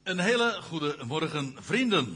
Een hele goede morgen, vrienden.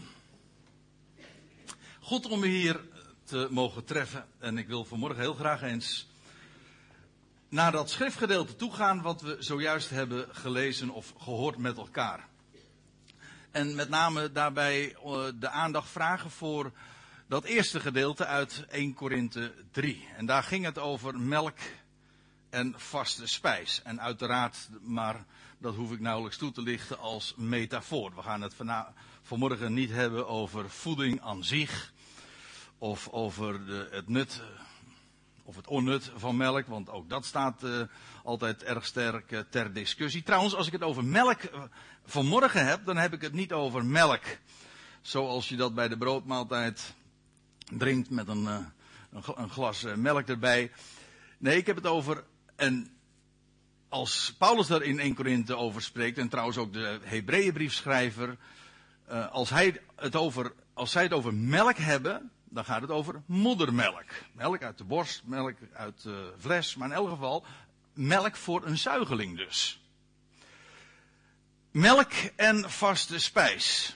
Goed om u hier te mogen treffen. En ik wil vanmorgen heel graag eens naar dat schriftgedeelte toe gaan wat we zojuist hebben gelezen of gehoord met elkaar. En met name daarbij de aandacht vragen voor dat eerste gedeelte uit 1 Korinthe 3. En daar ging het over melk en vaste spijs. En uiteraard, maar dat hoef ik nauwelijks toe te lichten als metafoor. We gaan het vanmorgen niet hebben over voeding aan zich. Of over het nut of het onnut van melk. Want ook dat staat altijd erg sterk ter discussie. Trouwens, als ik het over melk vanmorgen heb, dan heb ik het niet over melk. Zoals je dat bij de broodmaaltijd drinkt met een glas melk erbij. Nee, ik heb het over, en als Paulus daar in 1 Korinthe over spreekt, en trouwens ook de Hebreeënbriefschrijver, als zij het over melk hebben, dan gaat het over moedermelk. Melk uit de borst, melk uit de fles, maar in elk geval melk voor een zuigeling dus. Melk en vaste spijs.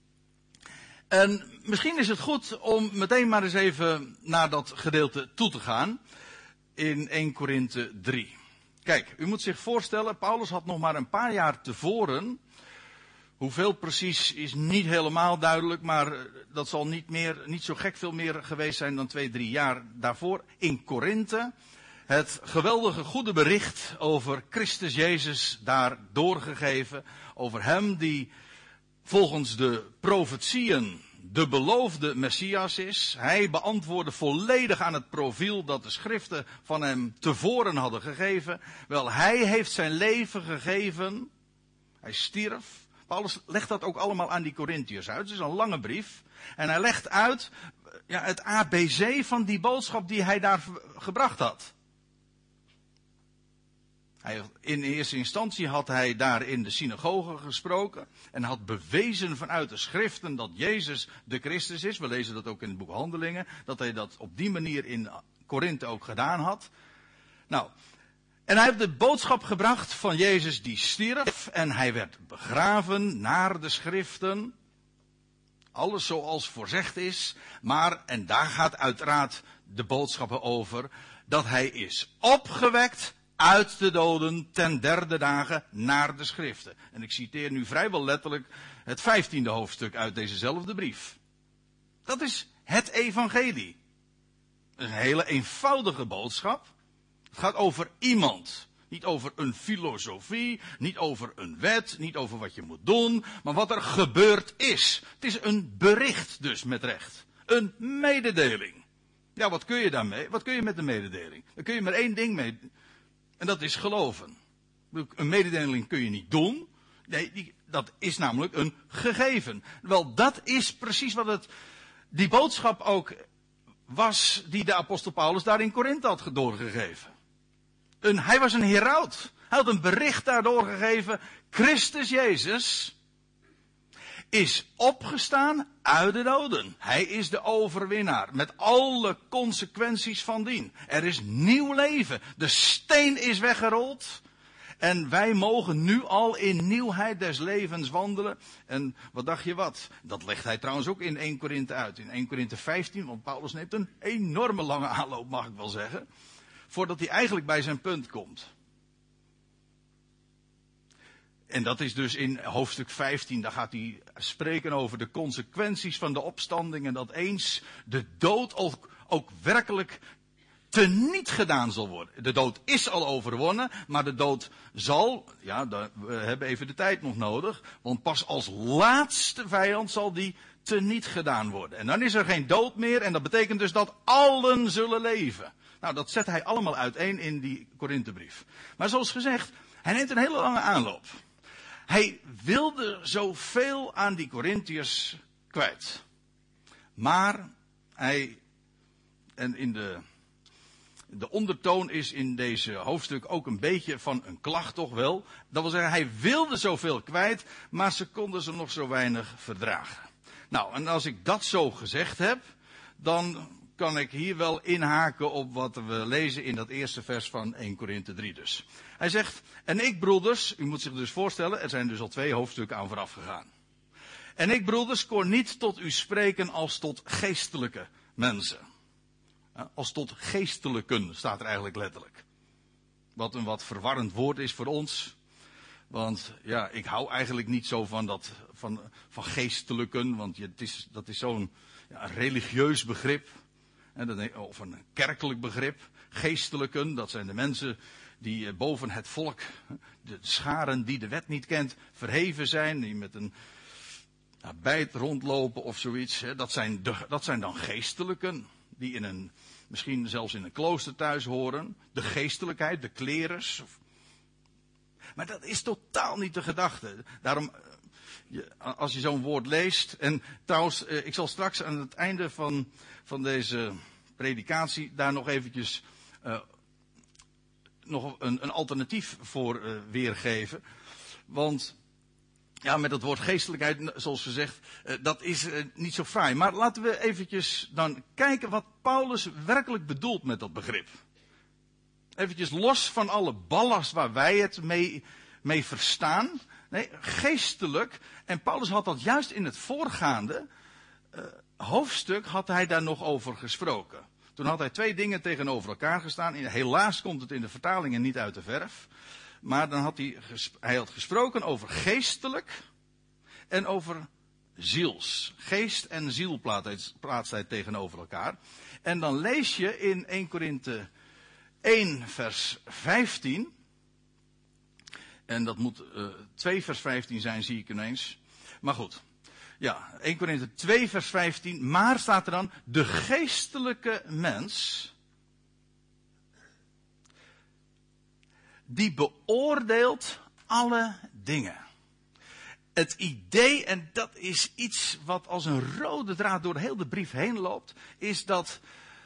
En misschien is het goed om meteen maar eens even naar dat gedeelte toe te gaan in 1 Korinthe 3. Kijk, u moet zich voorstellen, Paulus had nog maar een paar jaar tevoren, hoeveel precies is niet helemaal duidelijk, maar dat zal niet zo gek veel meer geweest zijn dan 2-3 jaar daarvoor, in Korinthe, het geweldige goede bericht over Christus Jezus daar doorgegeven, over hem die volgens de profetieën de beloofde Messias is. Hij beantwoordde volledig aan het profiel dat de schriften van hem tevoren hadden gegeven. Wel, hij heeft zijn leven gegeven. Hij stierf. Paulus legt dat ook allemaal aan die Korintiërs uit. Het is een lange brief. En hij legt uit het ABC van die boodschap die hij daar gebracht had. In eerste instantie had hij daar in de synagoge gesproken en had bewezen vanuit de schriften dat Jezus de Christus is. We lezen dat ook in het boek Handelingen, dat hij dat op die manier in Korinthe ook gedaan had. Nou, en hij heeft de boodschap gebracht van Jezus die stierf en hij werd begraven naar de schriften. Alles zoals voorzegd is, maar, en daar gaat uiteraard de boodschappen over, dat hij is opgewekt uit de doden ten 3e dagen naar de schriften. En ik citeer nu vrijwel letterlijk het 15e hoofdstuk uit dezezelfde brief. Dat is het evangelie. Dat is een hele eenvoudige boodschap. Het gaat over iemand. Niet over een filosofie, niet over een wet, niet over wat je moet doen, maar wat er gebeurd is. Het is een bericht dus met recht. Een mededeling. Ja, wat kun je daarmee? Wat kun je met een mededeling? Daar kun je maar één ding mee. En dat is geloven. Een mededeling kun je niet doen. Nee, dat is namelijk een gegeven. Wel, dat is precies wat die boodschap ook was die de apostel Paulus daar in Korinthe had doorgegeven. Hij was een heraut. Hij had een bericht daar doorgegeven. Christus Jezus is opgestaan uit de doden. Hij is de overwinnaar. Met alle consequenties van dien. Er is nieuw leven. De steen is weggerold. En wij mogen nu al in nieuwheid des levens wandelen. En wat dacht je wat? Dat legt hij trouwens ook in 1 Korinthe uit. In 1 Korinthe 15, want Paulus neemt een enorme lange aanloop, mag ik wel zeggen. Voordat hij eigenlijk bij zijn punt komt. En dat is dus in hoofdstuk 15, daar gaat hij spreken over de consequenties van de opstanding. En dat eens de dood ook werkelijk teniet gedaan zal worden. De dood is al overwonnen, maar de dood zal, we hebben even de tijd nog nodig. Want pas als laatste vijand zal die teniet gedaan worden. En dan is er geen dood meer en dat betekent dus dat allen zullen leven. Nou, dat zet hij allemaal uiteen in die Korinthebrief. Maar zoals gezegd, hij neemt een hele lange aanloop. Hij wilde zoveel aan die Korintiërs kwijt. Maar de ondertoon is in deze hoofdstuk ook een beetje van een klacht toch wel. Dat wil zeggen, hij wilde zoveel kwijt, maar ze konden ze nog zo weinig verdragen. Nou, en als ik dat zo gezegd heb, dan kan ik hier wel inhaken op wat we lezen in dat eerste vers van 1 Korinthe 3 dus. Hij zegt, en ik broeders, u moet zich dus voorstellen, er zijn dus al 2 hoofdstukken aan vooraf gegaan. En ik broeders kon niet tot u spreken als tot geestelijke mensen. Als tot geestelijken staat er eigenlijk letterlijk. Wat een wat verwarrend woord is voor ons. Want ja, ik hou eigenlijk niet zo van geestelijken. Want dat is zo'n religieus begrip. Of een kerkelijk begrip. Geestelijken, dat zijn de mensen die boven het volk, de scharen die de wet niet kent, verheven zijn. Die met een bijt rondlopen of zoiets. Dat zijn dan geestelijken. Die misschien zelfs in een klooster thuis horen. De geestelijkheid, de klerus. Maar dat is totaal niet de gedachte. Daarom, als je zo'n woord leest. En trouwens, ik zal straks aan het einde van deze predikatie daar nog eventjes nog een alternatief voor weergeven. Want ja, met het woord geestelijkheid, zoals gezegd, dat is niet zo fraai. Maar laten we eventjes dan kijken wat Paulus werkelijk bedoelt met dat begrip. Eventjes los van alle ballast waar wij het mee verstaan. Nee, geestelijk. En Paulus had dat juist in het voorgaande hoofdstuk had hij daar nog over gesproken. Toen had hij 2 dingen tegenover elkaar gestaan. Helaas komt het in de vertalingen niet uit de verf. Maar dan had hij had gesproken over geestelijk en over ziels. Geest en ziel plaatst hij tegenover elkaar. En dan lees je in 1 Korinthe 1 vers 15. En dat moet 2 vers 15 zijn, zie ik ineens. Maar goed. Ja, 1 Korinthe 2 vers 15. Maar staat er dan, de geestelijke mens, die beoordeelt alle dingen. Het idee, en dat is iets wat als een rode draad door heel de brief heen loopt, is dat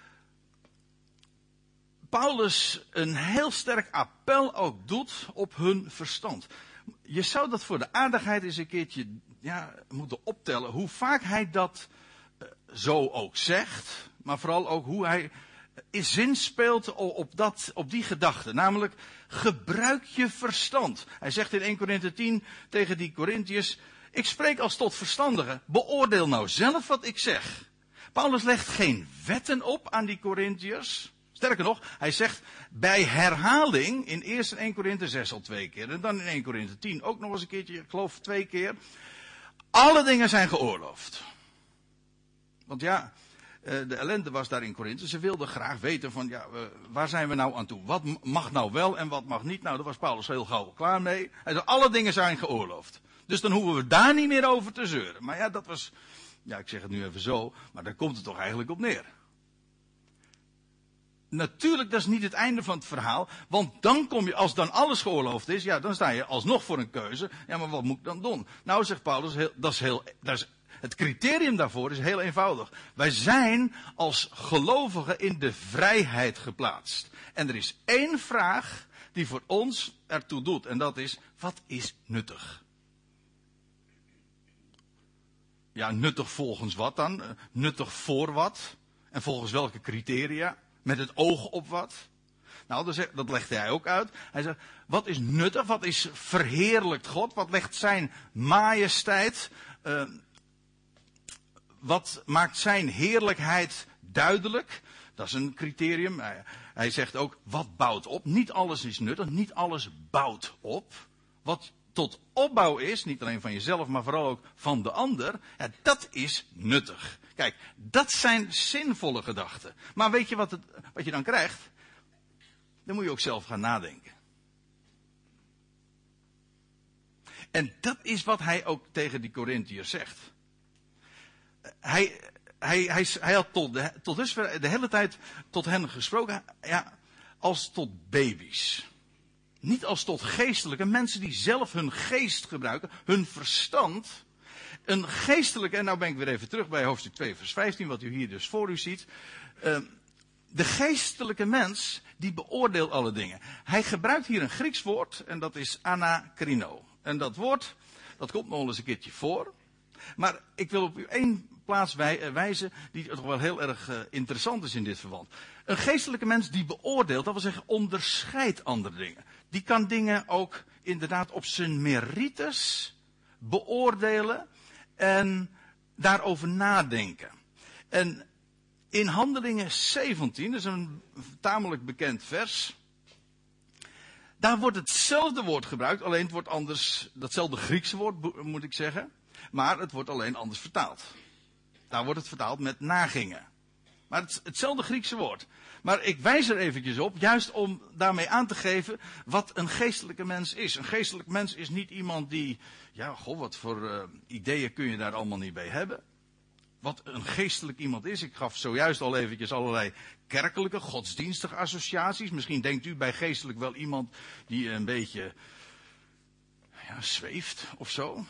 Paulus een heel sterk appel ook doet op hun verstand. Je zou dat voor de aardigheid eens een keertje moeten optellen, hoe vaak hij dat zo ook zegt, maar vooral ook hoe hij zinspeelt op die gedachte. Namelijk, gebruik je verstand. Hij zegt in 1 Korinthe 10 tegen die Korinthiërs, ik spreek als tot verstandigen, beoordeel nou zelf wat ik zeg. Paulus legt geen wetten op aan die Korinthiërs. Sterker nog, hij zegt bij herhaling, in eerst in 1 Korinthe 6 al 2 keer, en dan in 1 Korinthe 10 ook nog eens een keertje, ik geloof 2 keer. Alle dingen zijn geoorloofd. Want ja, de ellende was daar in Korinthe. Ze wilden graag weten van, waar zijn we nou aan toe? Wat mag nou wel en wat mag niet? Nou, daar was Paulus heel gauw klaar mee. Hij zei, alle dingen zijn geoorloofd. Dus dan hoeven we daar niet meer over te zeuren. Maar ja, dat was, ik zeg het nu even zo, maar daar komt het toch eigenlijk op neer. Natuurlijk, dat is niet het einde van het verhaal. Want dan kom je, als dan alles geoorloofd is, dan sta je alsnog voor een keuze. Ja, maar wat moet ik dan doen? Nou, zegt Paulus, het criterium daarvoor is heel eenvoudig. Wij zijn als gelovigen in de vrijheid geplaatst. En er is 1 vraag die voor ons ertoe doet. En dat is, wat is nuttig? Ja, nuttig volgens wat dan? Nuttig voor wat? En volgens welke criteria? Met het oog op wat? Nou, dat legt hij ook uit. Hij zegt, wat is nuttig? Wat is verheerlijkt God? Wat legt zijn majesteit? Wat maakt zijn heerlijkheid duidelijk? Dat is een criterium. Hij zegt ook, wat bouwt op? Niet alles is nuttig, niet alles bouwt op. Wat tot opbouw is, niet alleen van jezelf, maar vooral ook van de ander, dat is nuttig. Kijk, dat zijn zinvolle gedachten. Maar weet je wat je dan krijgt? Dan moet je ook zelf gaan nadenken. En dat is wat hij ook tegen die Korinthiërs zegt. Hij had tot dusver de hele tijd tot hen gesproken, als tot baby's. Niet als tot geestelijke mensen die zelf hun geest gebruiken, hun verstand. Een geestelijke, en nou ben ik weer even terug bij hoofdstuk 2 vers 15, wat u hier dus voor u ziet. De geestelijke mens, die beoordeelt alle dingen. Hij gebruikt hier een Grieks woord, en dat is anakrino. En dat woord, dat komt nog eens een keertje voor. Maar ik wil op u één plaats wijzen die toch wel heel erg interessant is in dit verband. Een geestelijke mens die beoordeelt, dat wil zeggen onderscheidt andere dingen. Die kan dingen ook inderdaad op zijn merites beoordelen en daarover nadenken. En in Handelingen 17, dat is een tamelijk bekend vers, daar wordt hetzelfde woord gebruikt, alleen het wordt anders, datzelfde Griekse woord moet ik zeggen, maar het wordt alleen anders vertaald. Daar wordt het vertaald met nagingen. Maar hetzelfde Griekse woord. Maar ik wijs er eventjes op, juist om daarmee aan te geven wat een geestelijke mens is. Een geestelijk mens is niet iemand die, wat voor ideeën kun je daar allemaal niet bij hebben. Wat een geestelijk iemand is. Ik gaf zojuist al eventjes allerlei kerkelijke, godsdienstige associaties. Misschien denkt u bij geestelijk wel iemand die een beetje zweeft of zo.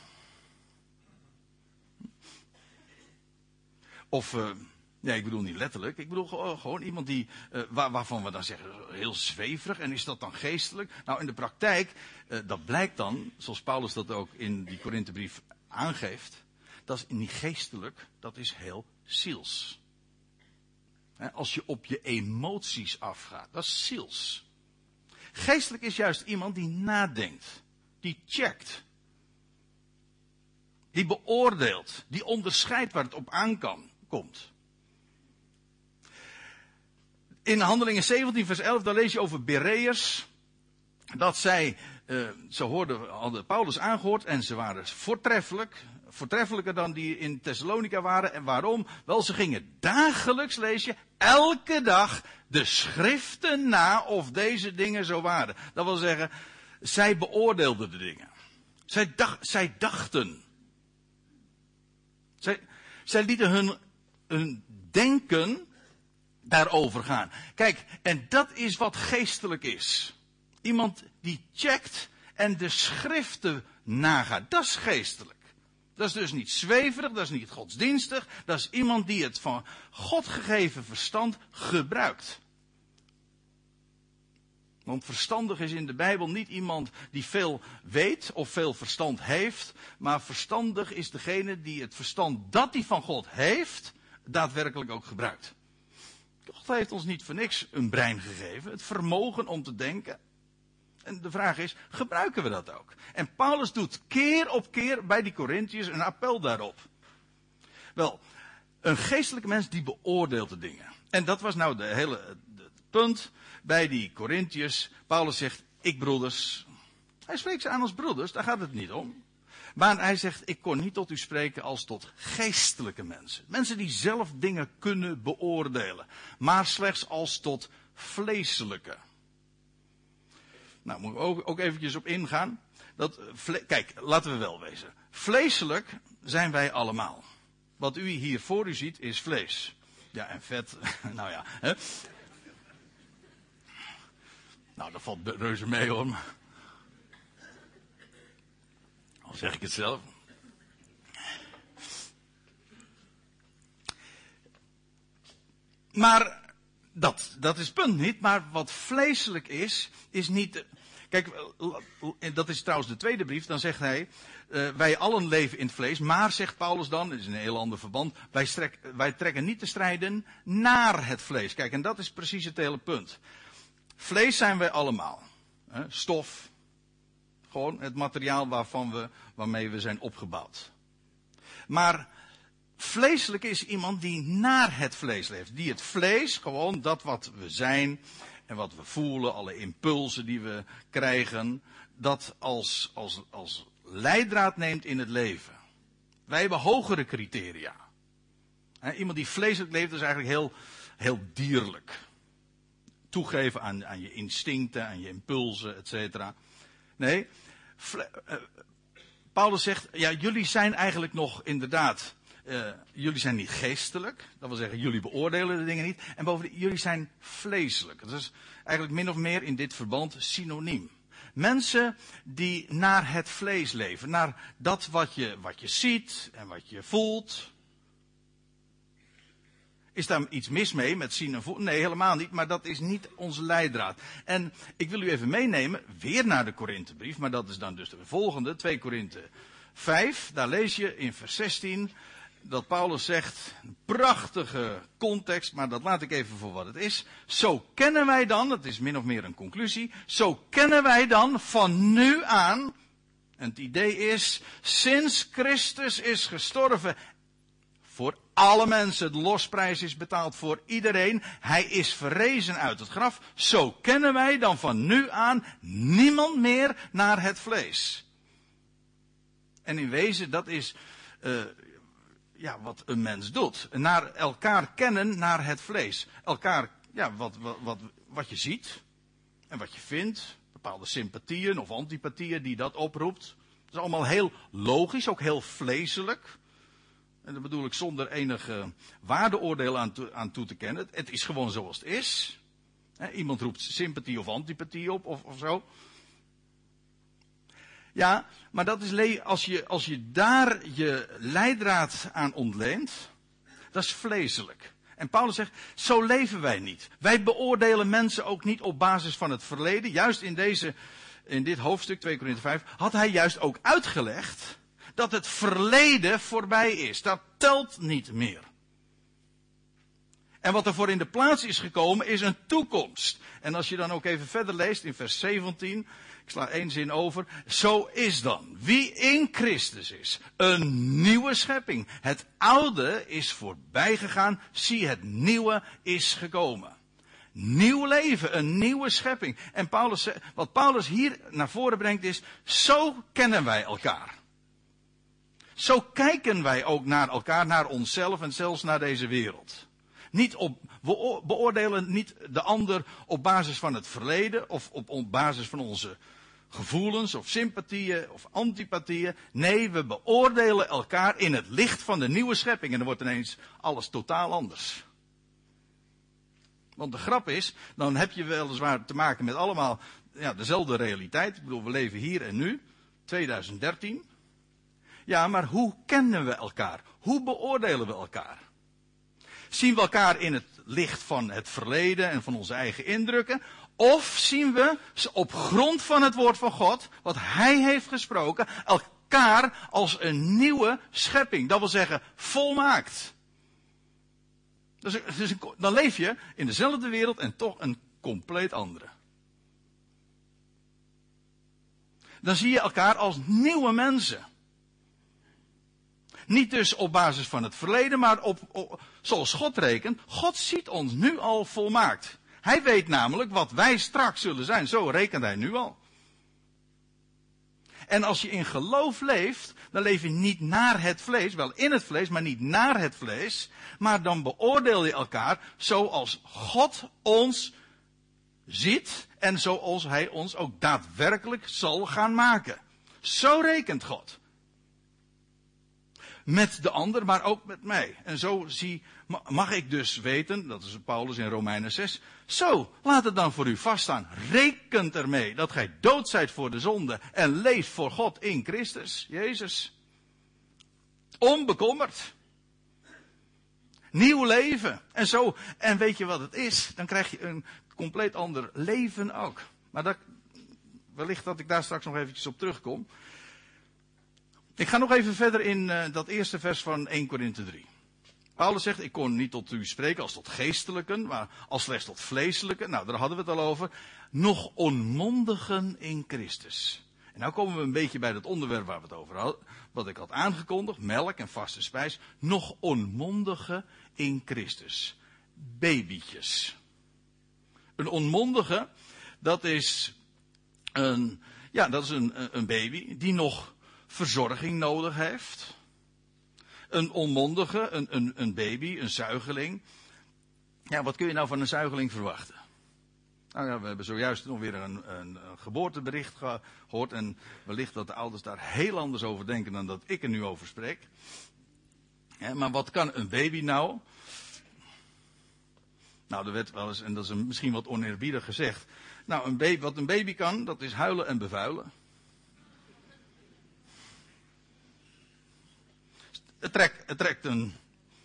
Of, ik bedoel niet letterlijk. Ik bedoel gewoon iemand die, waarvan we dan zeggen, heel zweverig. En is dat dan geestelijk? Nou, in de praktijk, dat blijkt dan, zoals Paulus dat ook in die Korinthebrief aangeeft. Dat is niet geestelijk, dat is heel ziels. Als je op je emoties afgaat, dat is ziels. Geestelijk is juist iemand die nadenkt, die checkt, die beoordeelt, die onderscheidt waar het op aankomt. In Handelingen 17 vers 11, daar lees je over Bereërs, dat zij, hadden Paulus aangehoord en ze waren voortreffelijker dan die in Thessalonica waren. En waarom? Wel, ze gingen dagelijks, lees je, elke dag de schriften na of deze dingen zo waren. Dat wil zeggen, zij beoordeelden de dingen. Zij dachten. Zij lieten hun denken daarover gaan. Kijk, en dat is wat geestelijk is. Iemand die checkt en de schriften nagaat. Dat is geestelijk. Dat is dus niet zweverig, dat is niet godsdienstig. Dat is iemand die het van God gegeven verstand gebruikt. Want verstandig is in de Bijbel niet iemand die veel weet of veel verstand heeft. Maar verstandig is degene die het verstand dat hij van God heeft, daadwerkelijk ook gebruikt. God heeft ons niet voor niks een brein gegeven. Het vermogen om te denken. En de vraag is, gebruiken we dat ook? En Paulus doet keer op keer bij die Korintiërs een appel daarop. Wel, een geestelijke mens die beoordeelt de dingen. En dat was nou het punt bij die Korintiërs. Paulus zegt, ik broeders. Hij spreekt ze aan als broeders, daar gaat het niet om. Maar hij zegt, ik kon niet tot u spreken als tot geestelijke mensen. Mensen die zelf dingen kunnen beoordelen. Maar slechts als tot vleeselijke. Nou, moet ik ook eventjes op ingaan. Kijk, laten we wel wezen. Vleeselijk zijn wij allemaal. Wat u hier voor u ziet is vlees. Ja, en vet, nou ja. Hè? Nou, dat valt reuze mee hoor. Al zeg ik het zelf. Maar dat is het punt niet. Maar wat vleeselijk is niet. Kijk, dat is trouwens de tweede brief. Dan zegt hij, wij allen leven in het vlees. Maar, zegt Paulus dan, dit is een heel ander verband. Wij trekken niet te strijden naar het vlees. Kijk, en dat is precies het hele punt. Vlees zijn wij allemaal. Stof. Gewoon het materiaal waarmee we zijn opgebouwd. Maar vleeselijk is iemand die naar het vlees leeft. Die het vlees, gewoon dat wat we zijn en wat we voelen, alle impulsen die we krijgen, dat als leidraad neemt in het leven. Wij hebben hogere criteria. Iemand die vleeselijk leeft is eigenlijk heel dierlijk. Toegeven aan je instincten, aan je impulsen, et cetera. Nee, Paulus zegt, ja, jullie zijn eigenlijk nog inderdaad, jullie zijn niet geestelijk. Dat wil zeggen, jullie beoordelen de dingen niet. En bovendien, jullie zijn vleeselijk. Dat is eigenlijk min of meer in dit verband synoniem. Mensen die naar het vlees leven. Naar dat wat je ziet en wat je voelt. Is daar iets mis mee met zien en voelen? Nee, helemaal niet. Maar dat is niet onze leidraad. En ik wil u even meenemen, weer naar de Korinthebrief. Maar dat is dan dus de volgende, 2 Korinthe 5, daar lees je in vers 16 dat Paulus zegt, een prachtige context, maar dat laat ik even voor wat het is. Zo kennen wij dan, het is min of meer een conclusie, zo kennen wij dan van nu aan, en het idee is, sinds Christus is gestorven, voor alle mensen, de losprijs is betaald voor iedereen, hij is verrezen uit het graf, zo kennen wij dan van nu aan niemand meer naar het vlees. En in wezen, dat is wat een mens doet. Naar elkaar kennen naar het vlees. Elkaar, wat je ziet en wat je vindt. Bepaalde sympathieën of antipathieën die dat oproept. Dat is allemaal heel logisch, ook heel vleeselijk. En dat bedoel ik zonder enige waardeoordeel aan toe te kennen. Het is gewoon zoals het is. Iemand roept sympathie of antipathie op of zo. Ja, maar dat is als je daar je leidraad aan ontleent, dat is vleeselijk. En Paulus zegt, zo leven wij niet. Wij beoordelen mensen ook niet op basis van het verleden. Juist in dit hoofdstuk, 2 Korinthe 5, had hij juist ook uitgelegd dat het verleden voorbij is. Dat telt niet meer. En wat er voor in de plaats is gekomen is een toekomst. En als je dan ook even verder leest in vers 17, ik sla 1 zin over. Zo is dan, wie in Christus is, een nieuwe schepping. Het oude is voorbij gegaan, zie het nieuwe is gekomen. Nieuw leven, een nieuwe schepping. En wat Paulus hier naar voren brengt is, zo kennen wij elkaar. Zo kijken wij ook naar elkaar, naar onszelf en zelfs naar deze wereld. We beoordelen niet de ander op basis van het verleden of op basis van onze gevoelens of sympathieën of antipathieën. Nee, we beoordelen elkaar in het licht van de nieuwe schepping. En dan wordt ineens alles totaal anders. Want de grap is, dan heb je weliswaar te maken met allemaal dezelfde realiteit. Ik bedoel, we leven hier en nu, 2013. Ja, maar hoe kennen we elkaar? Hoe beoordelen we elkaar? Zien we elkaar in het licht van het verleden en van onze eigen indrukken? Of zien we op grond van het woord van God, wat Hij heeft gesproken, elkaar als een nieuwe schepping? Dat wil zeggen, volmaakt. Dan leef je in dezelfde wereld en toch een compleet andere. Dan zie je elkaar als nieuwe mensen. Niet dus op basis van het verleden, maar zoals God rekent. God ziet ons nu al volmaakt. Hij weet namelijk wat wij straks zullen zijn. Zo rekent hij nu al. En als je in geloof leeft, dan leef je niet naar het vlees. Wel in het vlees, maar niet naar het vlees. Maar dan beoordeel je elkaar zoals God ons ziet. En zoals hij ons ook daadwerkelijk zal gaan maken. Zo rekent God. Met de ander, maar ook met mij. En zo mag ik dus weten, dat is Paulus in Romeinen 6. Zo, laat het dan voor u vaststaan. Rekent ermee dat gij dood zijt voor de zonde en leeft voor God in Christus, Jezus. Onbekommerd. Nieuw leven. En zo, en weet je wat het is? Dan krijg je een compleet ander leven ook. Maar wellicht dat ik daar straks nog eventjes op terugkom. Ik ga nog even verder in dat eerste vers van 1 Korinthe 3. Paulus zegt, ik kon niet tot u spreken als tot geestelijken, maar als slechts tot vleeselijken. Nou, daar hadden we het al over. Nog onmondigen in Christus. En nou komen we een beetje bij dat onderwerp waar we het over hadden. Wat ik had aangekondigd, melk en vaste spijs. Nog onmondigen in Christus. Babytjes. Een onmondige, dat is een baby die nog verzorging nodig heeft. Een onmondige, een baby, een zuigeling. Ja, wat kun je nou van een zuigeling verwachten? Nou ja, we hebben zojuist nog weer een geboortebericht gehoord. En wellicht dat de ouders daar heel anders over denken dan dat ik er nu over spreek. Ja, maar wat kan een baby nou? Nou, er werd wel eens, en dat is misschien wat oneerbiedig gezegd. Nou, wat een baby kan, dat is huilen en bevuilen. Het trekt een,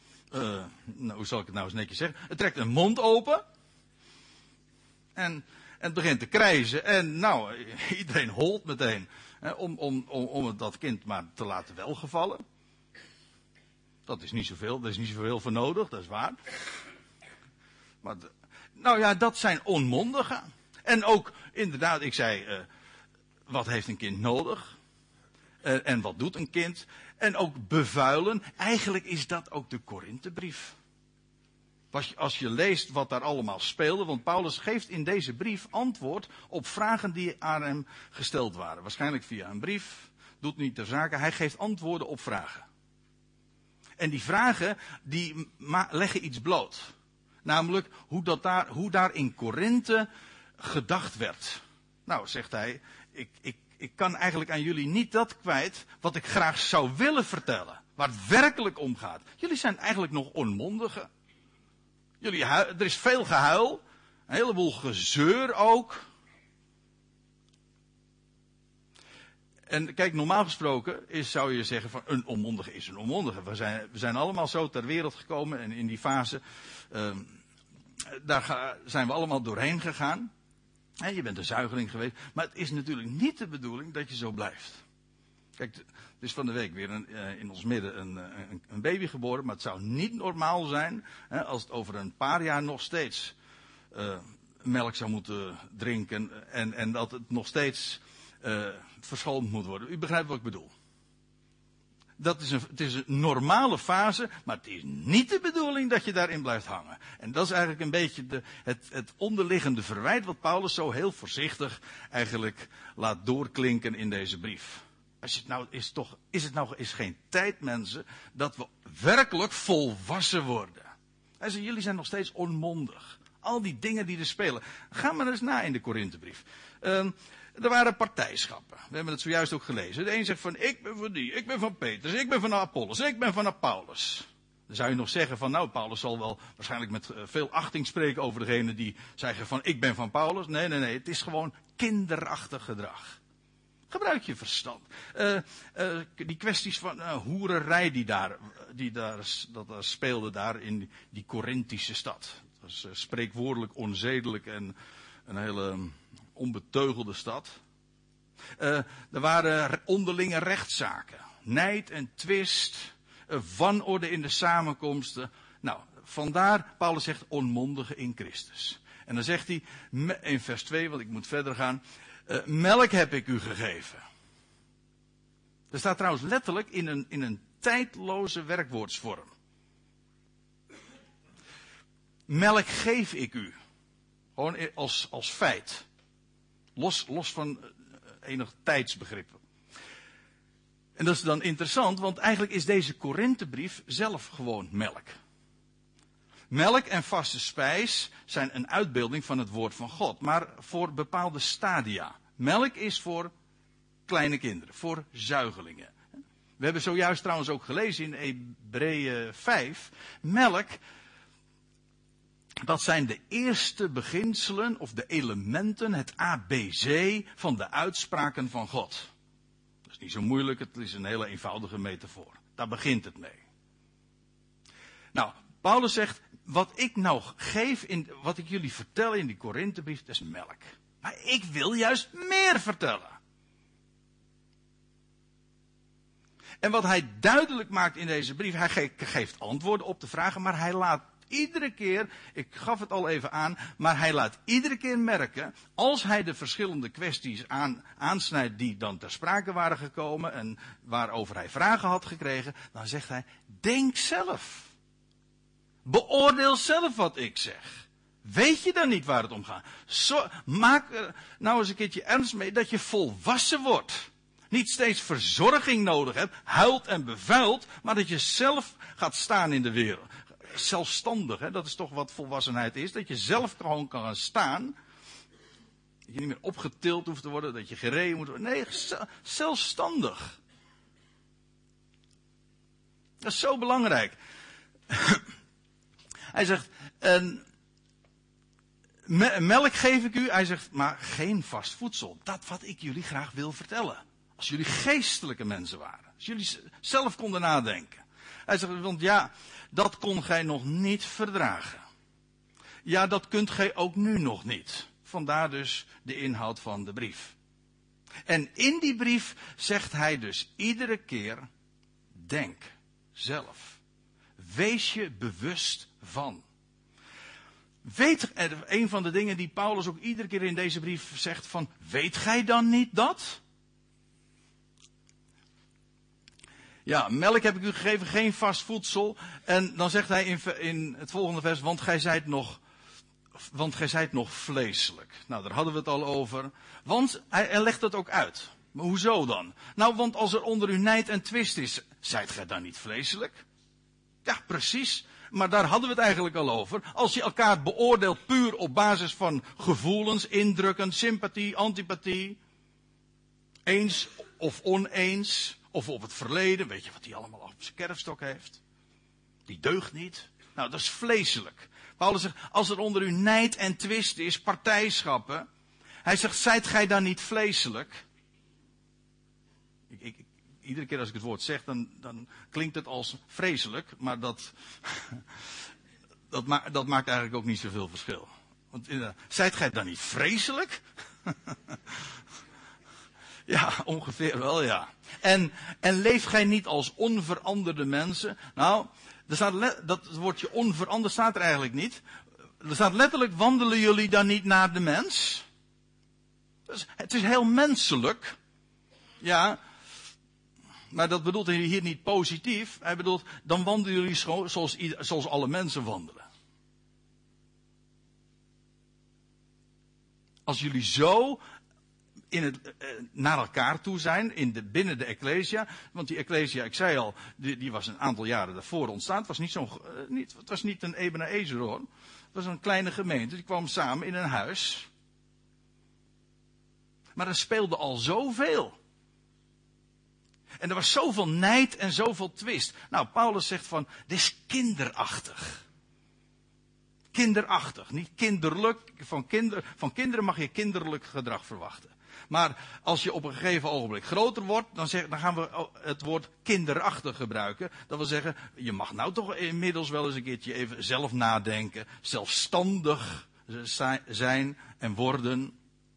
hoe zal ik het nou eens netjes zeggen? Het trekt een mond open. En het begint te krijzen. En nou, iedereen holt meteen. Hè, om het dat kind maar te laten welgevallen. Dat is niet zoveel. Er is niet zoveel voor nodig. Dat is waar. Maar nou ja, dat zijn onmondigen. En ook, inderdaad, ik zei, wat heeft een kind nodig? En wat doet een kind? En ook bevuilen. Eigenlijk is dat ook de Korinthebrief. Als je leest wat daar allemaal speelde. Want Paulus geeft in deze brief antwoord op vragen die aan hem gesteld waren. Waarschijnlijk via een brief. Doet niet ter zake. Hij geeft antwoorden op vragen. En die vragen, die leggen iets bloot. Namelijk hoe daar in Korinthe gedacht werd. Nou, zegt hij, ik kan eigenlijk aan jullie niet dat kwijt wat ik graag zou willen vertellen. Waar het werkelijk om gaat. Jullie zijn eigenlijk nog onmondigen. Er is veel gehuil. Een heleboel gezeur ook. En kijk, normaal gesproken zou je zeggen van een onmondige is een onmondige. We zijn allemaal zo ter wereld gekomen en in die fase, daar zijn we allemaal doorheen gegaan. En je bent een zuigeling geweest, maar het is natuurlijk niet de bedoeling dat je zo blijft. Kijk, er is van de week weer in ons midden een baby geboren, maar het zou niet normaal zijn als het over een paar jaar nog steeds melk zou moeten drinken en dat het nog steeds verschoond moet worden. U begrijpt wat ik bedoel. Het is een normale fase, maar het is niet de bedoeling dat je daarin blijft hangen. En dat is eigenlijk een beetje het onderliggende verwijt wat Paulus zo heel voorzichtig eigenlijk laat doorklinken in deze brief. Is het nou geen tijd, mensen, dat we werkelijk volwassen worden? Hij zegt, jullie zijn nog steeds onmondig. Al die dingen die er spelen. Ga maar eens na in de Korinthebrief. Er waren partijschappen. We hebben het zojuist ook gelezen. De een zegt van, ik ben van die, ik ben van Petrus, ik ben van Apollos, ik ben van Paulus. Dan zou je nog zeggen van, nou, Paulus zal wel waarschijnlijk met veel achting spreken over degene die zeggen van, ik ben van Paulus. Nee, het is gewoon kinderachtig gedrag. Gebruik je verstand. Die kwesties van hoererij dat speelde daar in die Korinthische stad. Dat is spreekwoordelijk onzedelijk en een hele onbeteugelde stad. Er waren onderlinge rechtszaken. Nijd en twist. Wanorde in de samenkomsten. Nou, vandaar Paulus zegt onmondige in Christus. En dan zegt hij in vers 2, want ik moet verder gaan. Melk heb ik u gegeven. Er staat trouwens letterlijk in een tijdloze werkwoordsvorm. Melk geef ik u. Gewoon als feit. Los van enig tijdsbegrip. En dat is dan interessant, want eigenlijk is deze Korinthebrief zelf gewoon melk. Melk en vaste spijs zijn een uitbeelding van het woord van God, maar voor bepaalde stadia. Melk is voor kleine kinderen, voor zuigelingen. We hebben zojuist trouwens ook gelezen in Hebreeën 5, melk, dat zijn de eerste beginselen of de elementen, het ABC van de uitspraken van God. Dat is niet zo moeilijk, het is een hele eenvoudige metafoor. Daar begint het mee. Nou, Paulus zegt, wat ik nou geef, wat ik jullie vertel in die Korinthebrief, dat is melk. Maar ik wil juist meer vertellen. En wat hij duidelijk maakt in deze brief, hij geeft antwoorden op de vragen, maar hij laat iedere keer, ik gaf het al even aan, maar hij laat iedere keer merken, als hij de verschillende kwesties aansnijdt die dan ter sprake waren gekomen en waarover hij vragen had gekregen, dan zegt hij, denk zelf. Beoordeel zelf wat ik zeg. Weet je dan niet waar het om gaat? Maak er nou eens een keertje ernst mee dat je volwassen wordt. Niet steeds verzorging nodig hebt, huilt en bevuilt, maar dat je zelf gaat staan in de wereld. Zelfstandig, hè? Dat is toch wat volwassenheid is. Dat je zelf gewoon kan gaan staan. Dat je niet meer opgetild hoeft te worden, dat je gereden moet worden. Nee, zelfstandig. Dat is zo belangrijk. Hij zegt, melk geef ik u. Hij zegt, maar geen vast voedsel. Dat wat ik jullie graag wil vertellen. Als jullie geestelijke mensen waren. Als jullie zelf konden nadenken. Hij zegt, want ja, dat kon gij nog niet verdragen. Ja, dat kunt gij ook nu nog niet. Vandaar dus de inhoud van de brief. En in die brief zegt hij dus iedere keer, denk zelf. Wees je bewust van. Een van de dingen die Paulus ook iedere keer in deze brief zegt van, weet gij dan niet dat? Ja, melk heb ik u gegeven, geen vast voedsel. En dan zegt hij in het volgende vers, want gij zijt nog vleeselijk. Nou, daar hadden we het al over. Want, hij legt het ook uit. Maar hoezo dan? Nou, want als er onder u nijd en twist is, zijt gij dan niet vleeselijk? Ja, precies. Maar daar hadden we het eigenlijk al over. Als je elkaar beoordeelt puur op basis van gevoelens, indrukken, sympathie, antipathie, eens of oneens, of op het verleden, weet je wat hij allemaal op zijn kerfstok heeft? Die deugt niet. Nou, dat is vleeselijk. Paulus zegt, als er onder u nijd en twist is, partijschappen. Hij zegt, zijt gij dan niet vleeselijk? Iedere keer als ik het woord zeg, dan klinkt het als vreselijk. Maar dat maakt eigenlijk ook niet zoveel verschil. Want zijt gij dan niet vreselijk? Ja, ongeveer wel, ja. En leeft gij niet als onveranderde mensen? Nou, dat woordje onveranderd staat er eigenlijk niet. Er staat letterlijk, wandelen jullie dan niet naar de mens? Dus het is heel menselijk. Ja, maar dat bedoelt hij hier niet positief. Hij bedoelt, dan wandelen jullie zoals alle mensen wandelen. Als jullie zo naar elkaar toe zijn, binnen de Ecclesia. Want die Ecclesia, ik zei al, die was een aantal jaren daarvoor ontstaan. Het was niet een Ebenezer hoor. Het was een kleine gemeente, die kwam samen in een huis. Maar er speelde al zoveel. En er was zoveel nijd en zoveel twist. Nou, Paulus zegt van, dit is kinderachtig. Kinderachtig, niet kinderlijk. Van kinderen mag je kinderlijk gedrag verwachten. Maar als je op een gegeven ogenblik groter wordt, dan gaan we het woord kinderachtig gebruiken. Dat wil zeggen, je mag nou toch inmiddels wel eens een keertje even zelf nadenken. Zelfstandig zijn en worden.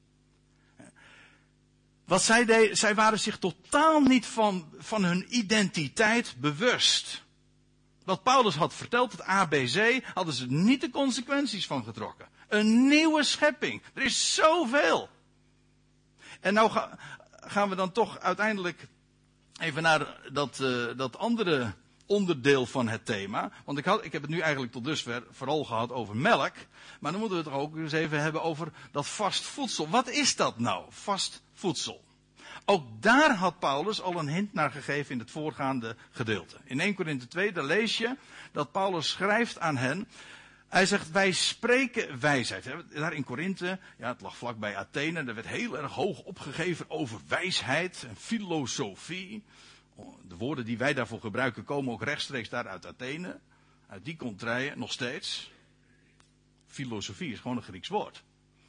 Wat zij waren zich totaal niet van hun identiteit bewust. Wat Paulus had verteld, het ABC, hadden ze niet de consequenties van getrokken. Een nieuwe schepping. Er is zoveel. En nou gaan we dan toch uiteindelijk even naar dat andere onderdeel van het thema. Want ik heb het nu eigenlijk tot dusver vooral gehad over melk. Maar dan moeten we het ook eens even hebben over dat vast voedsel. Wat is dat nou, vast voedsel? Ook daar had Paulus al een hint naar gegeven in het voorgaande gedeelte. In 1 Korinthe 2, daar lees je dat Paulus schrijft aan hen. Hij zegt, wij spreken wijsheid. Daar in Korinthe, ja, het lag vlakbij Athene, er werd heel erg hoog opgegeven over wijsheid en filosofie. De woorden die wij daarvoor gebruiken komen ook rechtstreeks daar uit Athene. Uit die contraien, nog steeds. Filosofie is gewoon een Grieks woord.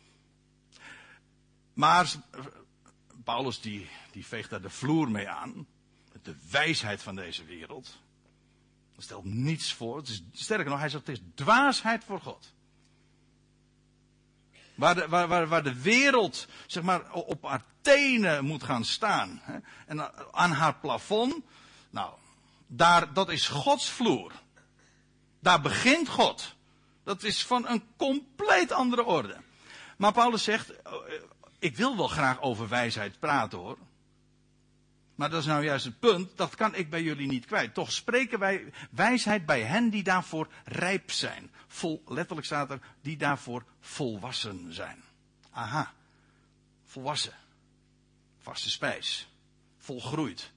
Maar Paulus die veegt daar de vloer mee aan. De wijsheid van deze wereld. Dat stelt niets voor. Sterker nog, hij zegt het is dwaasheid voor God. Waar de wereld, zeg maar, op haar tenen moet gaan staan. Hè, en aan haar plafond. Nou, dat is Gods vloer. Daar begint God. Dat is van een compleet andere orde. Maar Paulus zegt, ik wil wel graag over wijsheid praten hoor. Maar dat is nou juist het punt, dat kan ik bij jullie niet kwijt. Toch spreken wij wijsheid bij hen die daarvoor rijp zijn. Letterlijk staat er, die daarvoor volwassen zijn. Aha, volwassen. Vaste spijs. Volgroeid.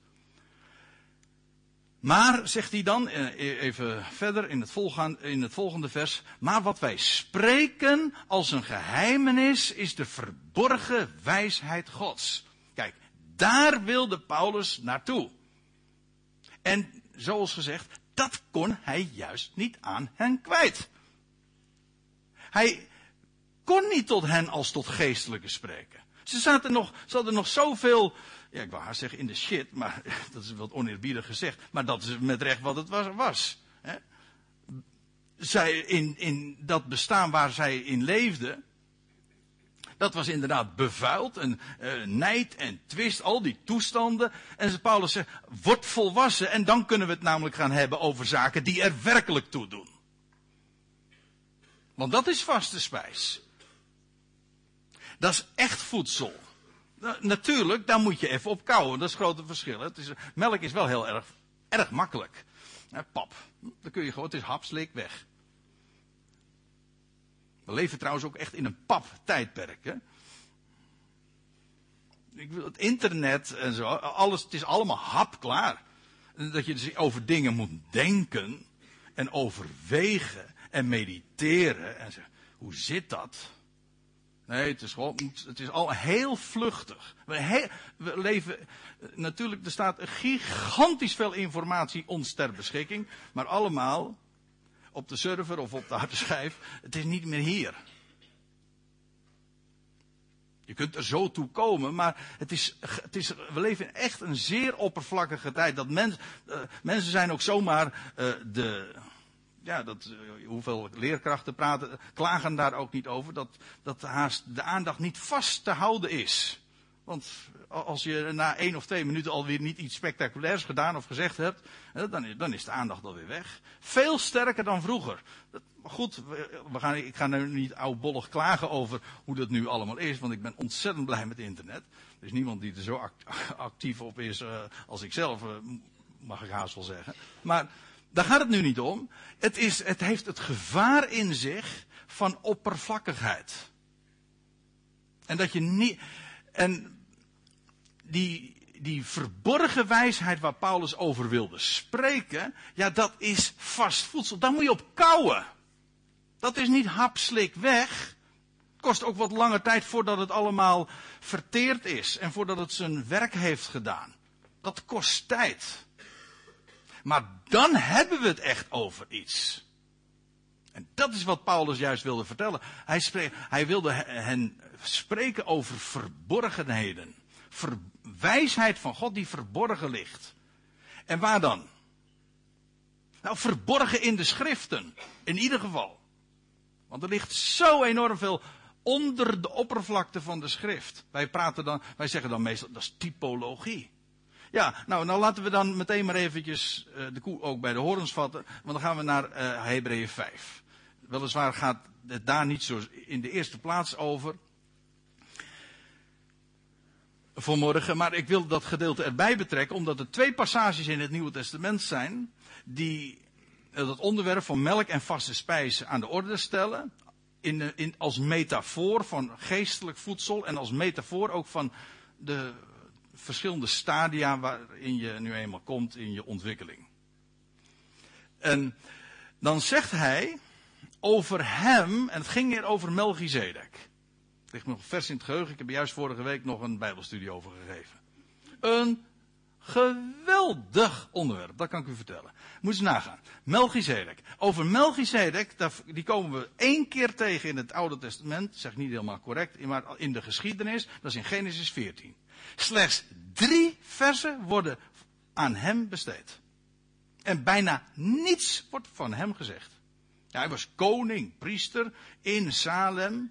Maar, zegt hij dan, even verder in het volgende vers. Maar wat wij spreken als een geheimenis is de verborgen wijsheid Gods. Kijk, daar wilde Paulus naartoe. En zoals gezegd, dat kon hij juist niet aan hen kwijt. Hij kon niet tot hen als tot geestelijke spreken. Ze hadden nog zoveel, ja, ik wou haar zeggen in de shit, maar dat is wat oneerbiedig gezegd. Maar dat is met recht wat het was. Hè? Zij in dat bestaan waar zij in leefden, Dat was inderdaad bevuild en nijd en twist, al die toestanden. En Paulus zegt, word volwassen en dan kunnen we het namelijk gaan hebben over zaken die er werkelijk toe doen. Want dat is vaste spijs. Dat is echt voedsel. Natuurlijk, daar moet je even op kauwen. Dat is het grote verschil. Melk is wel heel erg makkelijk. Pap, dan kun je gewoon, het is hapslik weg. We leven trouwens ook echt in een pap-tijdperk. Hè? Het internet en zo, alles, het is allemaal hapklaar. Dat je dus over dingen moet denken en overwegen en mediteren. En zeggen, hoe zit dat? Nee, het is al heel vluchtig. We leven, natuurlijk, er staat gigantisch veel informatie ons ter beschikking. Maar allemaal op de server of op de harde schijf. Het is niet meer hier. Je kunt er zo toe komen, maar we leven in echt een zeer oppervlakkige tijd. Dat mensen zijn ook zomaar hoeveel leerkrachten klagen daar ook niet over, dat haast de aandacht niet vast te houden is. Want als je na 1 of 2 minuten alweer niet iets spectaculairs gedaan of gezegd hebt, dan is de aandacht alweer weg. Veel sterker dan vroeger. Goed, ik ga nu niet oudbollig klagen over hoe dat nu allemaal is, want ik ben ontzettend blij met internet. Er is niemand die er zo actief op is als ik zelf, mag ik haast wel zeggen. Maar daar gaat het nu niet om. Het heeft het gevaar in zich van oppervlakkigheid. En dat je niet. En die verborgen wijsheid waar Paulus over wilde spreken, ja, dat is vast voedsel. Daar moet je op kauwen. Dat is niet hapslik weg. Het kost ook wat langer tijd voordat het allemaal verteerd is en voordat het zijn werk heeft gedaan. Dat kost tijd. Maar dan hebben we het echt over iets. En dat is wat Paulus juist wilde vertellen. Hij wilde hen spreken over verborgenheden. Wijsheid van God die verborgen ligt. En waar dan? Nou, verborgen in de schriften. In ieder geval. Want er ligt zo enorm veel onder de oppervlakte van de schrift. Wij zeggen dan meestal, dat is typologie. Ja, nou laten we dan meteen maar eventjes de koe ook bij de horens vatten. Want dan gaan we naar Hebreeën 5. Weliswaar gaat het daar niet zo in de eerste plaats over. Vanmorgen, maar ik wil dat gedeelte erbij betrekken, omdat er 2 passages in het Nieuwe Testament zijn die dat onderwerp van melk en vaste spijs aan de orde stellen. Als metafoor van geestelijk voedsel en als metafoor ook van de verschillende stadia waarin je nu eenmaal komt in je ontwikkeling. En dan zegt hij over hem, en het ging hier over Melchizedek. Het ligt me nog vers in het geheugen, ik heb er juist vorige week nog een bijbelstudie over gegeven. Een geweldig onderwerp, dat kan ik u vertellen. Moet eens nagaan. Melchizedek. Over Melchizedek, die komen we 1 keer tegen in het Oude Testament. Zeg niet helemaal correct, maar in de geschiedenis. Dat is in Genesis 14. Slechts 3 versen worden aan hem besteed. En bijna niets wordt van hem gezegd. Ja, hij was koning, priester in Salem.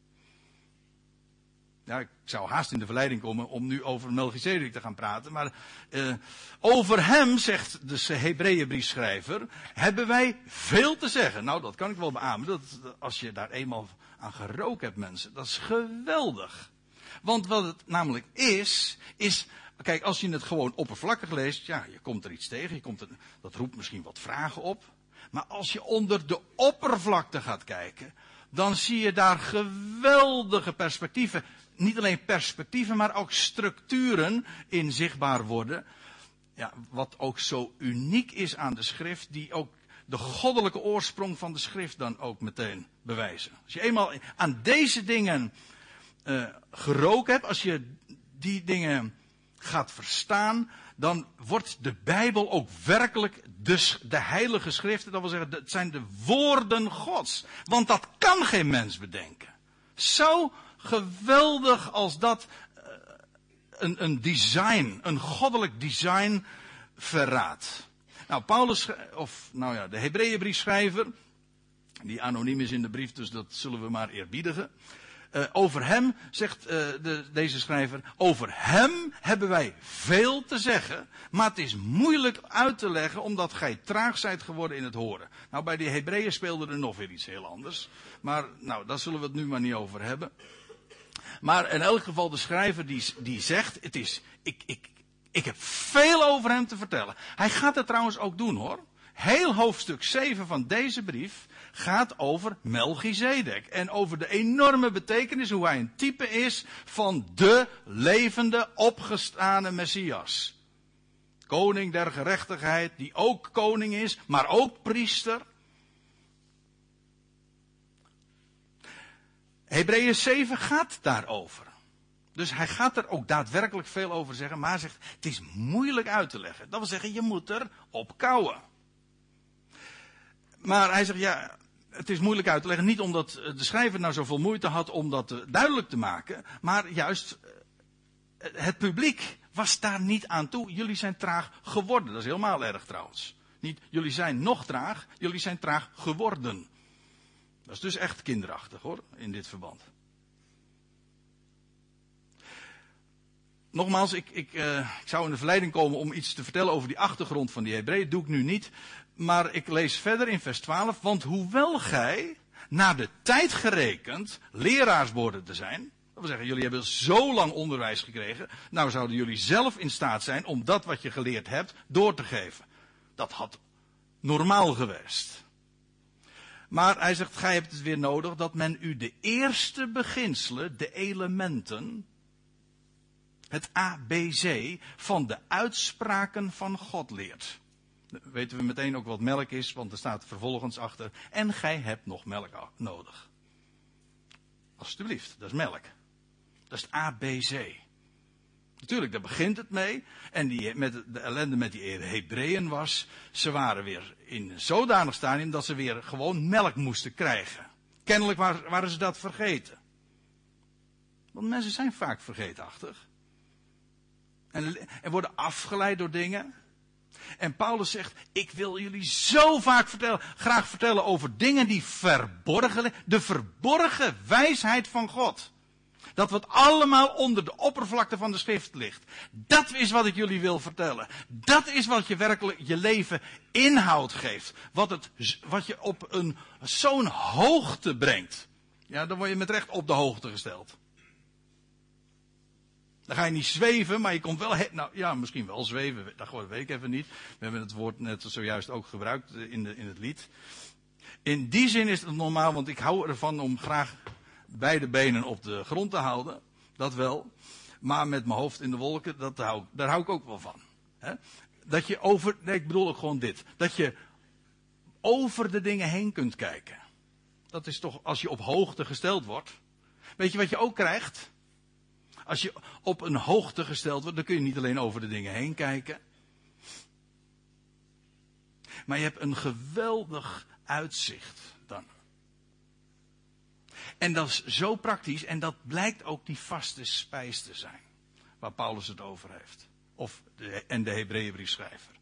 Ja, ik zou haast in de verleiding komen om nu over Melchizedek te gaan praten. Maar over hem, zegt de Hebreeënbriefschrijver, hebben wij veel te zeggen. Nou, dat kan ik wel beamen. Als je daar eenmaal aan gerookt hebt, mensen. Dat is geweldig. Want wat het namelijk is, kijk, als je het gewoon oppervlakkig leest, ja, je komt er iets tegen, dat roept misschien wat vragen op. Maar als je onder de oppervlakte gaat kijken, dan zie je daar geweldige perspectieven. Niet alleen perspectieven, maar ook structuren in zichtbaar worden. Ja, wat ook zo uniek is aan de schrift, die ook de goddelijke oorsprong van de schrift dan ook meteen bewijzen. Als je eenmaal aan deze dingen geroken hebt, als je die dingen gaat verstaan, dan wordt de Bijbel ook werkelijk dus de heilige schriften. Dat wil zeggen, het zijn de woorden Gods. Want dat kan geen mens bedenken. Zo geweldig als dat een design, een goddelijk design verraadt. Nou, de Hebreeënbriefschrijver, die anoniem is in de brief, dus dat zullen we maar eerbiedigen. Over hem, zegt deze schrijver, over hem hebben wij veel te zeggen, maar het is moeilijk uit te leggen omdat gij traag zijt geworden in het horen. Nou, bij die Hebreeën speelde er nog weer iets heel anders. Maar, nou, daar zullen we het nu maar niet over hebben. Maar in elk geval de schrijver die zegt, ik heb veel over hem te vertellen. Hij gaat het trouwens ook doen, hoor. Heel hoofdstuk 7 van deze brief gaat over Melchizedek. En over de enorme betekenis, hoe hij een type is van de levende, opgestane Messias. Koning der gerechtigheid, die ook koning is, maar ook priester. Hebreeën 7 gaat daarover. Dus hij gaat er ook daadwerkelijk veel over zeggen, maar hij zegt, het is moeilijk uit te leggen. Dat wil zeggen, je moet er op kouwen. Maar hij zegt, ja, het is moeilijk uit te leggen. Niet omdat de schrijver nou zoveel moeite had om dat duidelijk te maken. Maar juist, het publiek was daar niet aan toe. Jullie zijn traag geworden. Dat is helemaal erg trouwens. Niet, jullie zijn nog traag, jullie zijn traag geworden. Dat is dus echt kinderachtig, hoor, in dit verband. Nogmaals, ik zou in de verleiding komen om iets te vertellen over die achtergrond van die Hebreeën. Doe ik nu niet. Maar ik lees verder in vers 12. Want hoewel gij, naar de tijd gerekend, leraars worden te zijn. Dat wil zeggen, jullie hebben zo lang onderwijs gekregen. Nou zouden jullie zelf in staat zijn om dat wat je geleerd hebt door te geven. Dat had normaal geweest. Maar hij zegt, gij hebt het weer nodig dat men u de eerste beginselen, de elementen, het ABC van de uitspraken van God leert. Dan weten we meteen ook wat melk is, want er staat vervolgens achter. En gij hebt nog melk nodig. Alsjeblieft, dat is melk. Dat is het ABC. Natuurlijk, daar begint het mee. En de ellende met die Hebreeën was, ze waren weer in zodanig stadium dat ze weer gewoon melk moesten krijgen. Kennelijk waren ze dat vergeten. Want mensen zijn vaak vergeetachtig. En worden afgeleid door dingen. En Paulus zegt, ik wil jullie zo vaak graag vertellen over dingen die verborgen liggen. De verborgen wijsheid van God. Dat wat allemaal onder de oppervlakte van de schrift ligt. Dat is wat ik jullie wil vertellen. Dat is wat je werkelijk je leven inhoud geeft. Wat je op zo'n hoogte brengt. Ja, dan word je met recht op de hoogte gesteld. Dan ga je niet zweven, maar je komt wel... Nou ja, misschien wel zweven. Dat weet ik even niet. We hebben het woord net zojuist ook gebruikt in het lied. In die zin is het normaal, want ik hou ervan om graag beide benen op de grond te houden. Dat wel. Maar met mijn hoofd in de wolken, daar hou ik ook wel van. He? Dat je ik bedoel ook gewoon dit. Dat je over de dingen heen kunt kijken. Dat is toch, als je op hoogte gesteld wordt. Weet je wat je ook krijgt? Als je op een hoogte gesteld wordt, dan kun je niet alleen over de dingen heen kijken. Maar je hebt een geweldig uitzicht dan. En dat is zo praktisch en dat blijkt ook die vaste spijs te zijn. Waar Paulus het over heeft. En de Hebreeënbriefschrijver.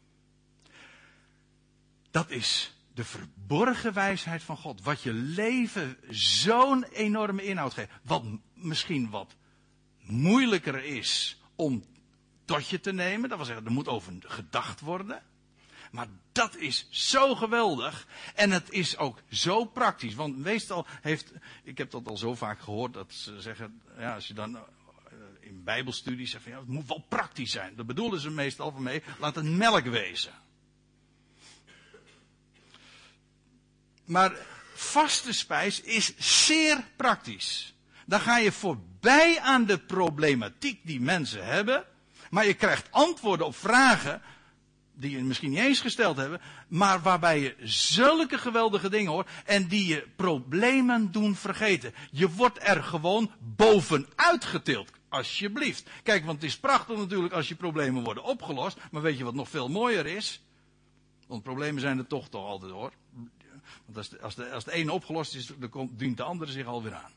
Dat is de verborgen wijsheid van God. Wat je leven zo'n enorme inhoud geeft. Wat misschien wat moeilijker is om tot je te nemen. Dat wil zeggen, er moet over gedacht worden. Maar dat is zo geweldig. En het is ook zo praktisch. Want meestal ik heb dat al zo vaak gehoord, dat ze zeggen, ja, als je dan in bijbelstudies zegt van, ja, het moet wel praktisch zijn. Daar bedoelen ze meestal van mee, laat het melk wezen. Maar vaste spijs is zeer praktisch. Dan ga je voorbij aan de problematiek die mensen hebben. Maar je krijgt antwoorden op vragen die je misschien niet eens gesteld hebben. Maar waarbij je zulke geweldige dingen hoort. En die je problemen doen vergeten. Je wordt er gewoon bovenuit getild. Alsjeblieft. Kijk, want het is prachtig natuurlijk als je problemen worden opgelost. Maar weet je wat nog veel mooier is? Want problemen zijn er toch altijd hoor. Want als de ene opgelost is, dan dient de andere zich alweer aan.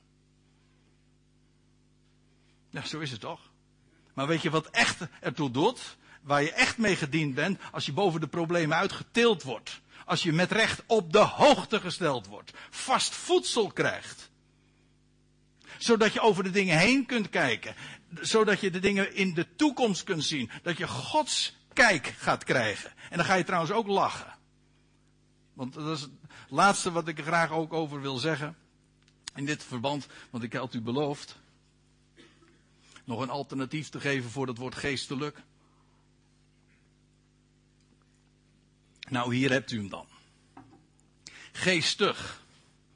Ja, zo is het toch. Maar weet je wat echt ertoe doet? Waar je echt mee gediend bent, als je boven de problemen uitgetild wordt. Als je met recht op de hoogte gesteld wordt. Vast voedsel krijgt. Zodat je over de dingen heen kunt kijken. Zodat je de dingen in de toekomst kunt zien. Dat je Gods kijk gaat krijgen. En dan ga je trouwens ook lachen. Want dat is het laatste wat ik er graag ook over wil zeggen. In dit verband, want ik had u beloofd nog een alternatief te geven voor dat woord geestelijk. Nou, hier hebt u hem dan. Geestig.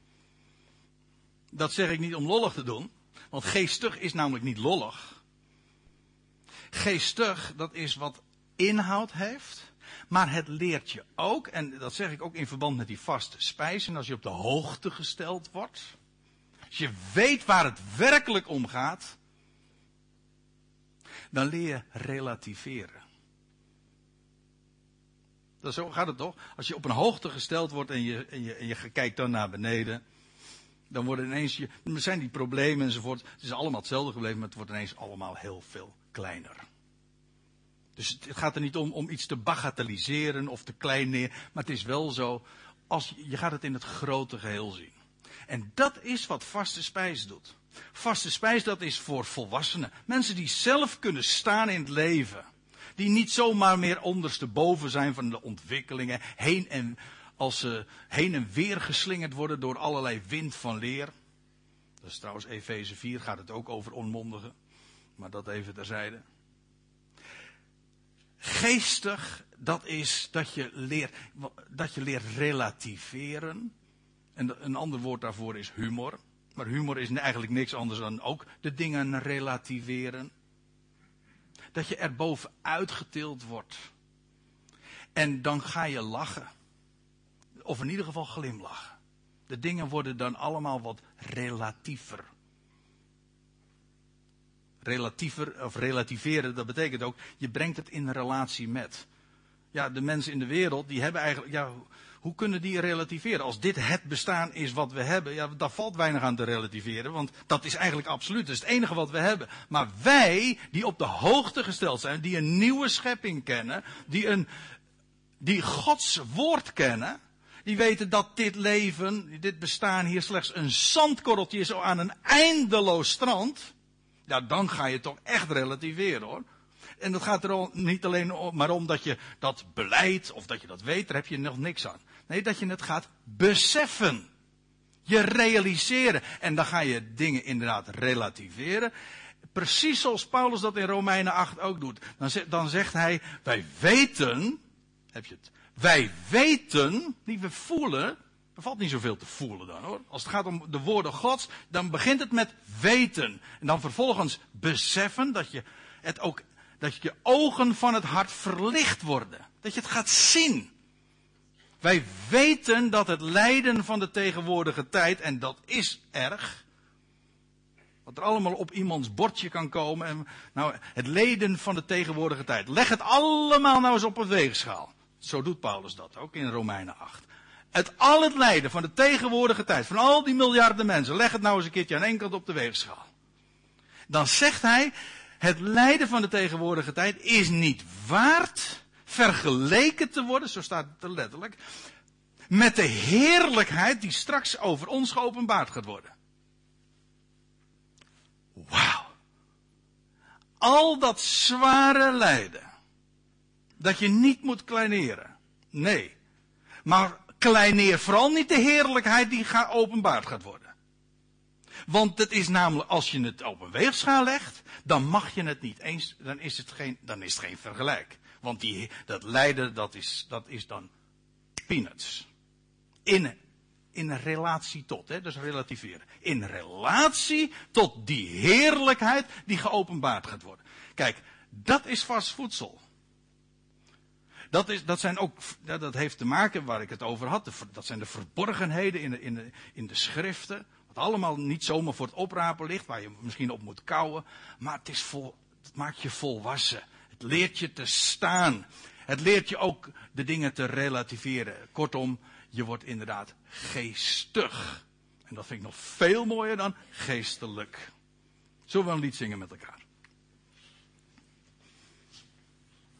Dat zeg ik niet om lollig te doen. Want geestig is namelijk niet lollig. Geestig, dat is wat inhoud heeft. Maar het leert je ook, en dat zeg ik ook in verband met die vaste spijs. En als je op de hoogte gesteld wordt. Als je weet waar het werkelijk om gaat. Dan leer je relativeren. Zo gaat het toch? Als je op een hoogte gesteld wordt en je kijkt dan naar beneden. Dan worden ineens zijn die problemen enzovoort. Het is allemaal hetzelfde gebleven, maar het wordt ineens allemaal heel veel kleiner. Dus het gaat er niet om iets te bagatelliseren of te klein neer. Maar het is wel zo, je gaat het in het grote geheel zien. En dat is wat vaste spijs doet. Vaste spijs, dat is voor volwassenen. Mensen die zelf kunnen staan in het leven. Die niet zomaar meer ondersteboven zijn van de ontwikkelingen. Als ze heen en weer geslingerd worden door allerlei wind van leer. Dat is trouwens Efeze 4, gaat het ook over onmondigen. Maar dat even terzijde. Geestig, dat is dat je leert relativeren. En een ander woord daarvoor is humor. Maar humor is eigenlijk niks anders dan ook de dingen relativeren. Dat je er bovenuit getild wordt. En dan ga je lachen. Of in ieder geval glimlachen. De dingen worden dan allemaal wat relatiever. Relatiever of relativeren, dat betekent ook, je brengt het in relatie met. Ja, de mensen in de wereld, die hebben eigenlijk, hoe kunnen die relativeren? Als dit het bestaan is wat we hebben, daar valt weinig aan te relativeren, want dat is eigenlijk absoluut, dat is het enige wat we hebben. Maar wij, die op de hoogte gesteld zijn, die een nieuwe schepping kennen, die Gods woord kennen, die weten dat dit leven, dit bestaan hier slechts een zandkorreltje is aan een eindeloos strand. Ja, dan ga je toch echt relativeren, hoor. En dat gaat er niet alleen maar om dat je dat beleidt of dat je dat weet, daar heb je nog niks aan. Nee, dat je het gaat beseffen. Je realiseren. En dan ga je dingen inderdaad relativeren. Precies zoals Paulus dat in Romeinen 8 ook doet. Dan zegt hij, wij weten, heb je het? Wij weten, niet we voelen. Er valt niet zoveel te voelen dan, hoor. Als het gaat om de woorden Gods, dan begint het met weten. En dan vervolgens beseffen dat je ogen van het hart verlicht worden. Dat je het gaat zien. Wij weten dat het lijden van de tegenwoordige tijd, en dat is erg. Wat er allemaal op iemands bordje kan komen. En, het lijden van de tegenwoordige tijd. Leg het allemaal nou eens op een weegschaal. Zo doet Paulus dat ook in Romeinen 8. Al het lijden van de tegenwoordige tijd, van al die miljarden mensen, leg het nou eens een keertje aan één kant op de weegschaal. Dan zegt hij, het lijden van de tegenwoordige tijd is niet waard vergeleken te worden, zo staat het er letterlijk, met de heerlijkheid die straks over ons geopenbaard gaat worden. Wauw. Al dat zware lijden, dat je niet moet kleineren. Nee. Maar kleineer vooral niet de heerlijkheid die openbaard gaat worden. Want het is namelijk, als je het op een weegschaal legt, dan mag je het niet eens, dan is het geen vergelijk. Want dat lijden, dat is dan peanuts. In relatie tot, dus relativeren. In relatie tot die heerlijkheid die geopenbaard gaat worden. Kijk, dat is vast voedsel. Dat heeft te maken waar ik het over had. Dat zijn de verborgenheden in de schriften. Wat allemaal niet zomaar voor het oprapen ligt. Waar je misschien op moet kauwen. Maar het maakt je volwassen. Het leert je te staan. Het leert je ook de dingen te relativeren. Kortom, je wordt inderdaad geestig. En dat vind ik nog veel mooier dan geestelijk. Zullen we een lied zingen met elkaar?